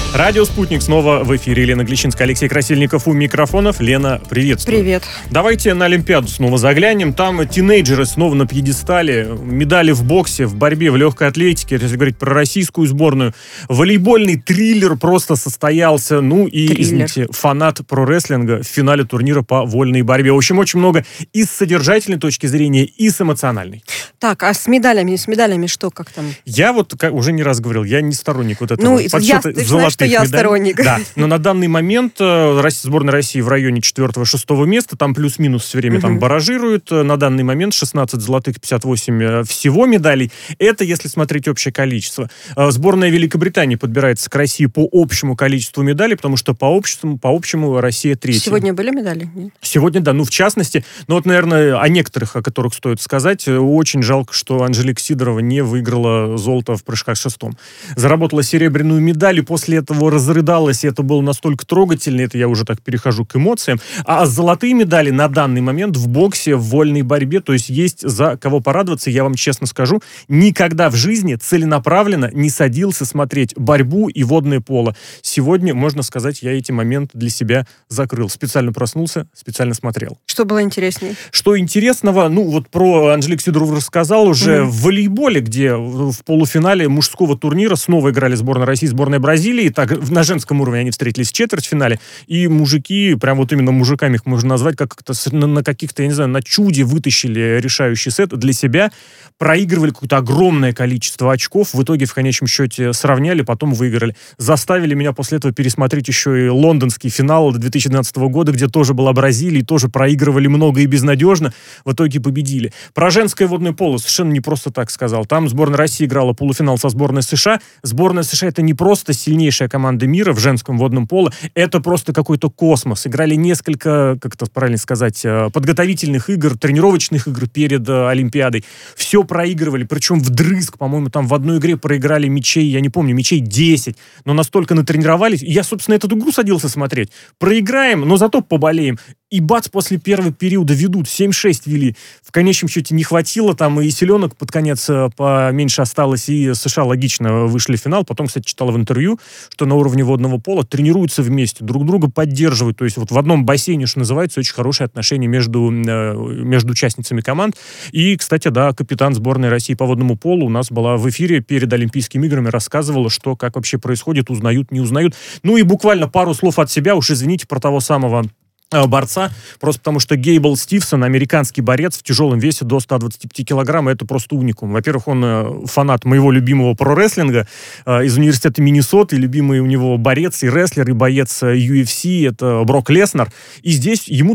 Радио «Спутник» снова в эфире. Лена Глещинская, Алексей Красильников у микрофонов. Лена, приветствую. Привет. Давайте на Олимпиаду снова заглянем. Там тинейджеры снова на пьедестале. Медали в боксе, в борьбе, в легкой атлетике. Если говорить про российскую сборную. Волейбольный триллер просто состоялся. Ну и, извините, фанат про-рестлинга в финале турнира по вольной борьбе. В общем, очень много и с содержательной точки зрения, и с эмоциональной. Так, а с медалями что, как там? Я вот уже не раз говорил, я не сторонник вот этого. Ну, ты знаешь, что я сторонник. Да, но на данный момент сборная России в районе 4-6 места, там плюс-минус все время там баражирует. На данный момент 16 золотых, 58 всего медалей. Это если смотреть общее количество. Сборная Великобритании подбирается к России по общему количеству медалей, потому что по общему Россия третья. Сегодня были медали? Нет? Сегодня, да, в частности. Но вот, наверное, о некоторых, о которых стоит сказать. Очень жалко, что Анжелика Сидорова не выиграла золото в прыжках шестом. Заработала серебряную медаль, и после этого разрыдалась, и это было настолько трогательно, это я уже так перехожу к эмоциям. А золотые медали на данный момент в боксе, в вольной борьбе, то есть есть за кого порадоваться. Я вам честно скажу, никогда в жизни целенаправленно не садился смотреть борьбу и водное поло. Сегодня, можно сказать, я эти моменты для себя закрыл. Специально проснулся, специально смотрел. Что было интереснее? Что интересного, вот про Анжелику Сидорову рассказал уже в волейболе, где в полуфинале мужского турнира снова играли сборная России, сборная Бразилии. Так, на женском уровне они встретились в четвертьфинале. И мужики, прям вот именно мужиками их можно назвать, как-то на каких-то, я не знаю, на чуде вытащили решающий сет для себя. Проигрывали какое-то огромное количество очков. В итоге в конечном счете сравняли, потом выиграли. Заставили меня после этого пересмотреть еще и лондонский финал 2012 года, где тоже была Бразилия, тоже проигрывали много и безнадежно. В итоге победили. Про женское водное поло совершенно не просто так сказал. Там сборная России играла полуфинал со сборной США. Сборная США — это не просто сильнейшая команда мира в женском водном поло, это просто какой-то космос. Играли несколько, как это правильно сказать, подготовительных игр, тренировочных игр перед Олимпиадой. Все проигрывали, причем вдрызг, по-моему, там в одной игре проиграли мячей, я не помню, мячей 10, но настолько натренировались. Я, собственно, эту игру садился смотреть. Проиграем, но зато поболеем. И бац, после первого периода ведут, 7-6 вели. В конечном счете не хватило, там и силенок под конец поменьше осталось, и США логично вышли в финал. Потом, кстати, читал в интервью, что на уровне водного пола тренируются вместе, друг друга поддерживают. То есть вот в одном бассейне, что называется, очень хорошие отношения между участницами команд. И, кстати, да, капитан сборной России по водному полу у нас была в эфире перед Олимпийскими играми, рассказывала, что, как вообще происходит, узнают, не узнают. Ну и буквально пару слов от себя, уж извините, про того самого борца, просто потому что Гейбл Стивсон, американский борец в тяжелом весе до 125 килограмм, это просто уникум. Во-первых, он фанат моего любимого про-рестлинга из университета Миннесоты, любимый у него борец и рестлер, и боец UFC, это Брок Леснар, и здесь ему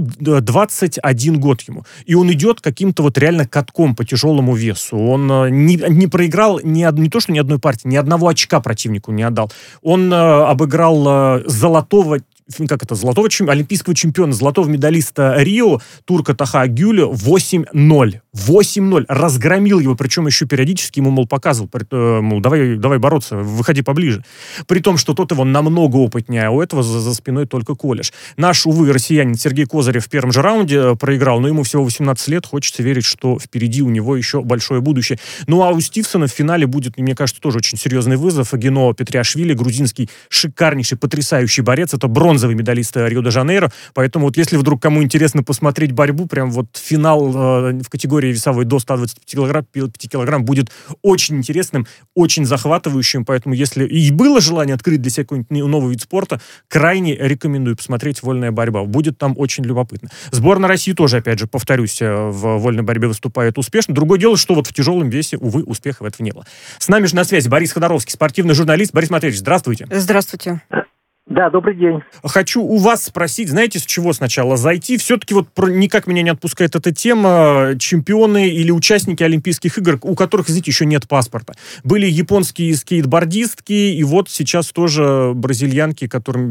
21 год ему. И он идет каким-то вот реально катком по тяжелому весу. Он не проиграл не то, что ни одной партии, ни одного очка противнику не отдал. Он обыграл золотого олимпийского чемпиона, золотого медалиста Рио, турка Таха Гюля 8-0. 8-0. Разгромил его, причем еще периодически ему, показывал, мол, давай бороться, выходи поближе. При том, что тот его намного опытнее, а у этого за спиной только колледж. Наш, увы, россиянин Сергей Козырев в первом же раунде проиграл, но ему всего 18 лет, хочется верить, что впереди у него еще большое будущее. Ну, а у Стивсона в финале будет, мне кажется, тоже очень серьезный вызов. Гено Петриашвили, грузинский шикарнейший, потрясающий борец, это бронзовый медалист Рио-де-Жанейро, поэтому вот если вдруг кому интересно посмотреть борьбу, прям вот финал в категории весовой до 125 килограмм будет очень интересным, очень захватывающим, поэтому если и было желание открыть для себя какой-нибудь новый вид спорта, крайне рекомендую посмотреть «Вольная борьба». Будет там очень любопытно. Сборная России тоже, опять же, повторюсь, в вольной борьбе выступает успешно. Другое дело, что вот в тяжелом весе, увы, успехов этого не было. С нами же на связи Борис Ходоровский, спортивный журналист. Борис Матвеевич, здравствуйте. Здравствуйте. Да, добрый день. Хочу у вас спросить, знаете, с чего сначала зайти? Все-таки вот никак меня не отпускает эта тема. Чемпионы или участники Олимпийских игр, у которых, извините, еще нет паспорта. Были японские скейтбордистки, и вот сейчас тоже бразильянка, которой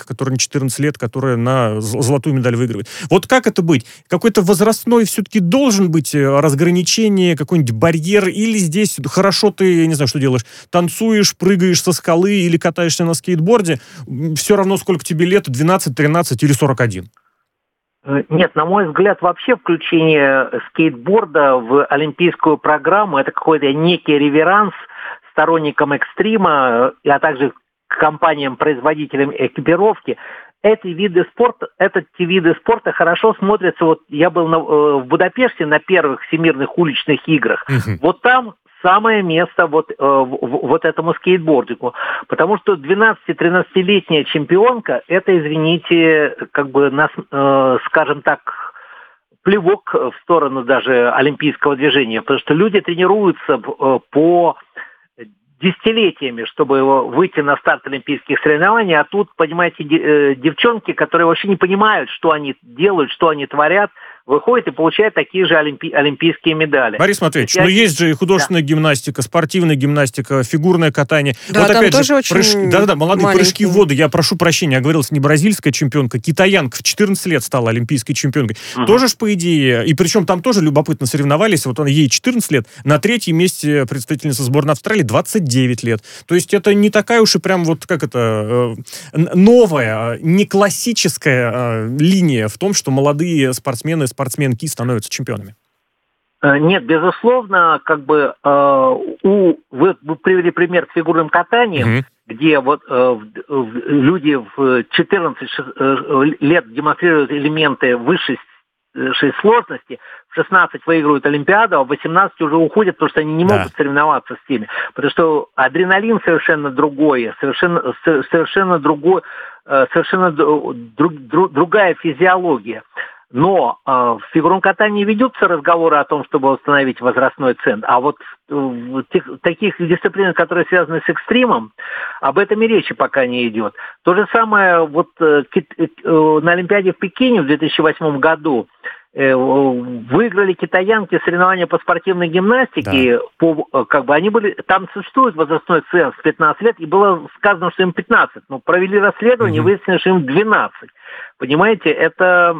14 лет, которая на золотую медаль выигрывает. Вот как это быть? Какой-то возрастной все-таки должен быть разграничение, какой-нибудь барьер, или здесь хорошо ты, я не знаю, что делаешь, танцуешь, прыгаешь со скалы или катаешься на скейтборде, все равно, сколько тебе лет, 12, 13 или 41? Нет, на мой взгляд, вообще включение скейтборда в олимпийскую программу — это какой-то некий реверанс сторонникам экстрима, а также компаниям-производителям экипировки. Эти виды спорта хорошо смотрятся. Вот я был в Будапеште на первых всемирных уличных играх. Вот там самое место вот этому скейтбордику. Потому что 12-13-летняя чемпионка, это, извините, как бы, скажем так, плевок в сторону даже олимпийского движения. Потому что люди тренируются по десятилетиями, чтобы выйти на старт олимпийских соревнований, а тут, понимаете, девчонки, которые вообще не понимают, что они делают, что они творят, выходят и получают такие же олимпийские медали. Борис Матвеевич, но есть же и художественная гимнастика, спортивная гимнастика, фигурное катание. Да, вот опять тоже очень молодые маленькие. прыжки в воду. Я прошу прощения, оговорился, не бразильская чемпионка, китаянка в 14 лет стала олимпийской чемпионкой. Тоже ж, по идее, и причем там тоже любопытно соревновались, вот ей 14 лет, на 3-м месте представительница сборной Австралии 29 лет. То есть это не такая уж и прям вот, как это, новая, не классическая линия в том, что молодые спортсменки становятся чемпионами. Нет, безусловно, как бы вы привели пример с фигурным катанием, где вот люди в 14 лет демонстрируют элементы высшей сложности, в 16 выигрывают Олимпиаду, а в 18 уже уходят, потому что они не могут соревноваться с теми. Потому что адреналин совершенно другое, совершенно другая физиология. Но в фигурном катании ведутся разговоры о том, чтобы установить возрастной ценз. А вот в таких дисциплинах, которые связаны с экстримом, об этом и речи пока не идет. То же самое вот на Олимпиаде в Пекине в 2008 году выиграли китаянки соревнования по спортивной гимнастике. Они были, там существует возрастной ценз 15 лет, и было сказано, что им 15. Но провели расследование, выяснилось, что им 12. Понимаете, это...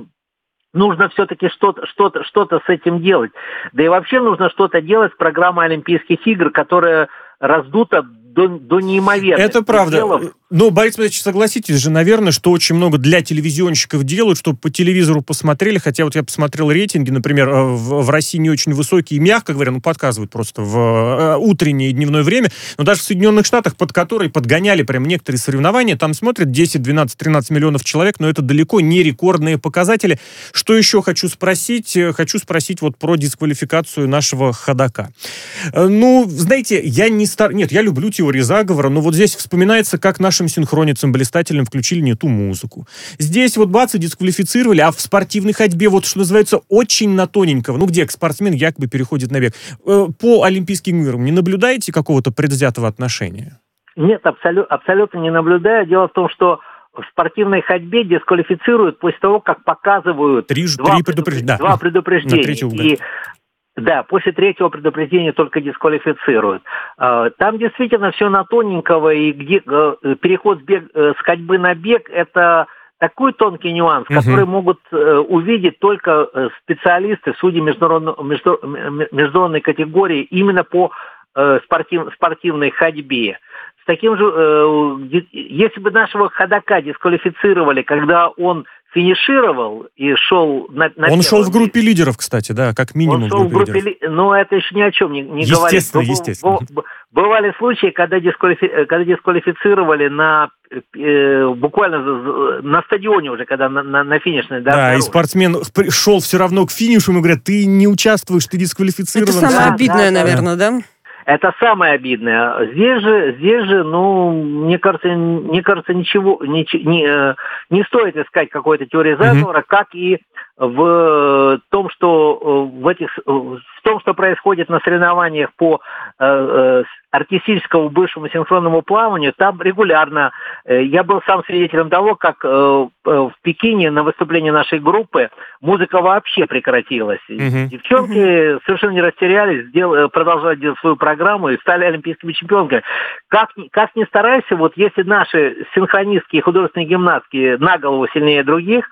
Нужно все-таки что-то с этим делать. Да и вообще нужно что-то делать с программой Олимпийских игр, которая раздута до неимоверности. Это правда. Но, Борис Матвеевич, согласитесь же, наверное, что очень много для телевизионщиков делают, чтобы по телевизору посмотрели. Хотя вот я посмотрел рейтинги, например, в России не очень высокие, мягко говоря, подсказывают просто в утреннее и дневное время. Но даже в Соединенных Штатах, под которые подгоняли прям некоторые соревнования, там смотрят 10, 12, 13 миллионов человек, но это далеко не рекордные показатели. Что еще хочу спросить? Хочу спросить вот про дисквалификацию нашего ходока. Ну, знаете, я не Нет, я люблю теории заговора, но вот здесь вспоминается, как нашим синхроницам блистательным включили не ту музыку. Здесь вот бац, и дисквалифицировали, а в спортивной ходьбе, вот что называется, очень на тоненького, где спортсмен якобы переходит на бег. По Олимпийским играм не наблюдаете какого-то предвзятого отношения? Нет, абсолютно не наблюдаю. Дело в том, что в спортивной ходьбе дисквалифицируют после того, как показывают два предупреждения. Да, после третьего предупреждения только дисквалифицируют. Там действительно все на тоненького, и где переход с ходьбы на бег – это такой тонкий нюанс, который могут увидеть только специалисты, судьи международной категории именно по спортивной ходьбе. С таким же, если бы нашего ходока дисквалифицировали, когда он финишировал и шел на Он шел в группе лидеров, кстати, да, как минимум. Он шел в группе лидеров. Но это еще ни о чем не говорит. Естественно. Бывали случаи, когда дисквалифицировали буквально на стадионе уже, когда на финишной дороге. Да, и спортсмен шел все равно к финишу, ему говорят, ты не участвуешь, ты дисквалифицирован. Это самое обидное, наверное, да? Это самое обидное. Здесь же, мне кажется, ничего не стоит искать какой-то теории заговора, как и в том, что происходит на соревнованиях по артистическому бывшему синхронному плаванию. Там регулярно, я был сам свидетелем того, как в Пекине на выступлении нашей группы музыка вообще прекратилась. Девчонки совершенно не растерялись, продолжали делать свою программу и стали олимпийскими чемпионками. Как ни старайся, вот если наши синхронистки и художественные гимнастки на голову сильнее других,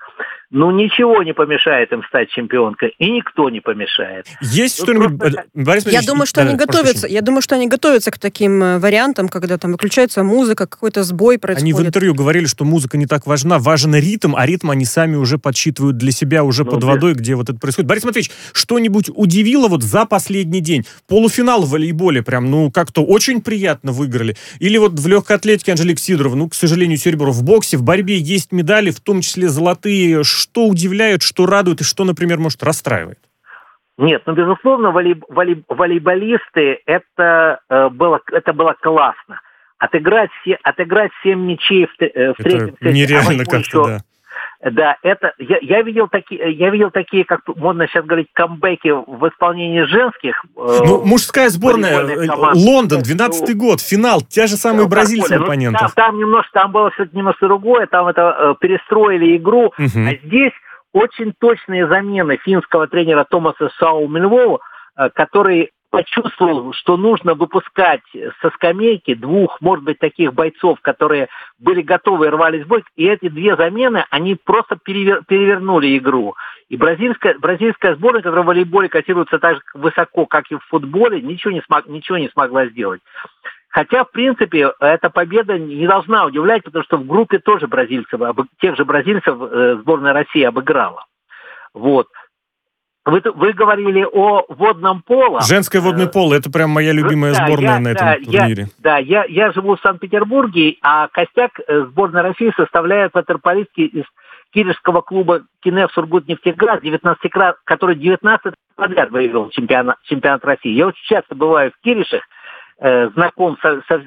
ничего не помешает им стать чемпионкой, и никто не помешает. Есть что-нибудь... Я думаю, что они готовятся. Я думаю, что они готовятся к таким вариантам, когда там выключается музыка, какой-то сбой происходит. Они в интервью говорили, что музыка не так важна, важен ритм, а ритм они сами уже подсчитывают для себя уже под водой, где вот это происходит. Борис Матвеевич, что-нибудь удивило вот за последний день? Полуфинал в волейболе прям, как-то очень приятно выиграли. Или вот в легкой атлетике Анжелика Сидорова, к сожалению, серебро. В боксе, в борьбе есть медали, в том числе золотые. Что удивляет, что радует и что, например, может расстраивает? Нет, безусловно, волейболисты, это было классно. Отыграть 7 мячей в третьем сете. Нереально как-то, да. Да, это я видел такие, как модно сейчас говорить, камбэки в исполнении женских. Мужская сборная Лондон, 12-й год, финал, те же самые бразильцы оппонентов. Там было все немножко другое, там перестроили игру, а здесь очень точные замены финского тренера Томаса Саумельвова, который почувствовал, что нужно выпускать со скамейки 2, может быть, таких бойцов, которые были готовы и рвались в бой. И эти 2 замены, они просто перевернули игру. И бразильская сборная, которая в волейболе котируется так же высоко, как и в футболе, ничего не смогла сделать. Хотя, в принципе, эта победа не должна удивлять, потому что в группе тоже тех же бразильцев сборная России обыграла. Вот. Вы говорили о водном поло. Женское водное поло, это прям моя любимая сборная на этом турнире. Я живу в Санкт-Петербурге, а костяк сборной России составляют ватерполистки из киришского клуба «Кинеф Сургут-Нефтегаз», который 19 подряд выиграл чемпионат России. Я очень часто бываю в Киришах, знаком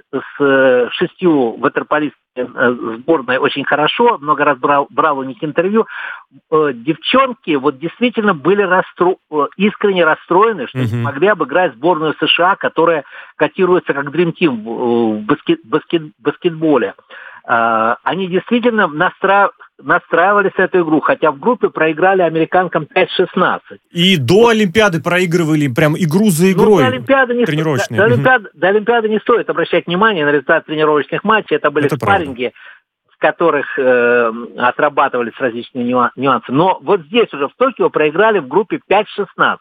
с 6 ватерполистками сборной очень хорошо, много раз брал у них интервью. Девчонки вот действительно были искренне расстроены, что не смогли обыграть сборную США, которая котируется как Dream Team в баскетболе. Они действительно настраивались на эту игру, хотя в группе проиграли американкам 5-16. И до Олимпиады проигрывали прям игру за игрой. До Олимпиады не стоит обращать внимание на результат тренировочных матчей. Это были спарринги, в которых отрабатывались различные нюансы. Но вот здесь уже в Токио проиграли в группе 5-16.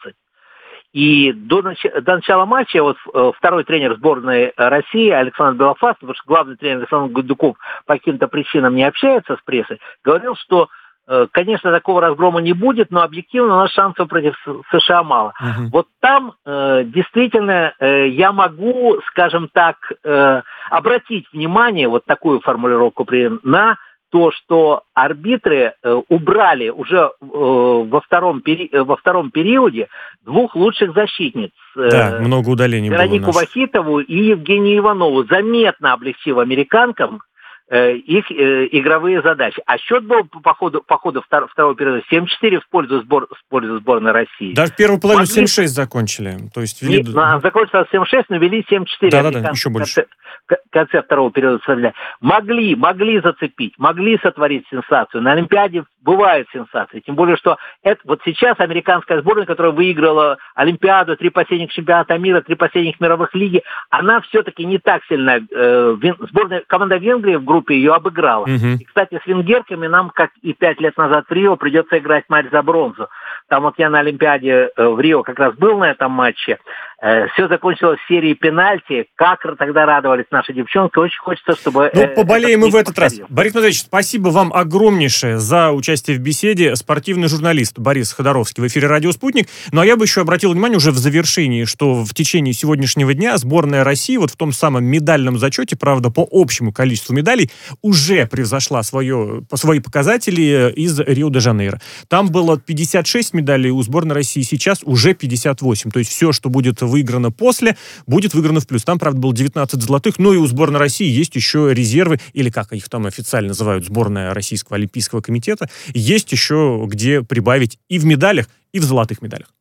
И до начала матча второй тренер сборной России Александр Белофаст, потому что главный тренер Александр Гайдуков по каким-то причинам не общается с прессой, говорил, что, конечно, такого разгрома не будет, но объективно у нас шансов против США мало. Вот там действительно я могу, скажем так, обратить внимание, вот такую формулировку на то, что арбитры убрали уже во втором периоде 2 лучших защитниц. Много удалений было. Веронику Вахитову и Евгению Иванову. Заметно облегчив американкам их игровые задачи. А счет был по ходу второго периода 7-4 в пользу сборной России. Даже первую половину 7-6 закончили. То есть закончилось 7-6, но вели 7-4. Да, еще больше. В конце второго периода могли зацепить, могли сотворить сенсацию. На Олимпиаде бывают сенсации. Тем более, что вот сейчас американская сборная, которая выиграла Олимпиаду, 3 последних чемпионата мира, 3 последних мировых лиги, она все-таки не так сильно... команда Венгрии в группе ее обыграла. И, кстати, с венгерками нам, как и 5 лет назад в Рио, придется играть матч за бронзу. Там вот я на Олимпиаде в Рио как раз был на этом матче. Все закончилось серией пенальти. Как тогда радовались наши девчонки. Очень хочется, чтобы... поболеем и в этот раз. Борис Матвеевич, спасибо вам огромнейшее за участие в беседе. Спортивный журналист Борис Ходоровский в эфире «Радио Спутник». Ну, а я бы еще обратил внимание уже в завершении, что в течение сегодняшнего дня сборная России вот в том самом медальном зачете, правда, по общему количеству медалей, уже превзошла свои показатели из Рио-де-Жанейро. Там было 56 медалей, у сборной России сейчас уже 58. То есть все, что будет выиграно после, будет выиграно в плюс. Там, правда, было 19 золотых, но и у сборной России есть еще резервы, или как их там официально называют, сборная Российского олимпийского комитета, есть еще где прибавить и в медалях, и в золотых медалях.